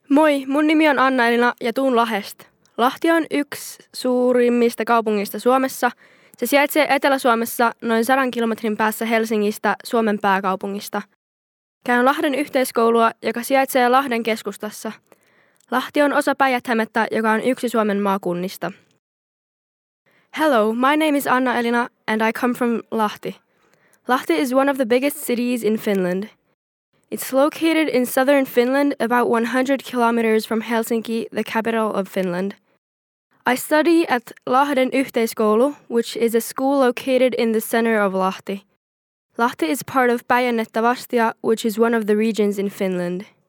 Moi, mun nimi on Anna-Elina ja tuun Lahdesta. Lahti on yksi suurimmista kaupungista Suomessa. Se sijaitsee Etelä-Suomessa noin 100 kilometrin päässä Helsingistä, Suomen pääkaupungista. Käyn Lahden yhteiskoulua, joka sijaitsee Lahden keskustassa. Lahti on osa Päijät-Hämettä, joka on yksi Suomen maakunnista. Hello, my name is Anna-Elina and I come from Lahti. Lahti is one of the biggest cities in Finland. It's located in southern Finland, about 100 kilometers from Helsinki, the capital of Finland. I study at Lahden Yhteiskoulu, which is a school located in the center of Lahti. Lahti is part of Päijänne-Tavastia, which is one of the regions in Finland.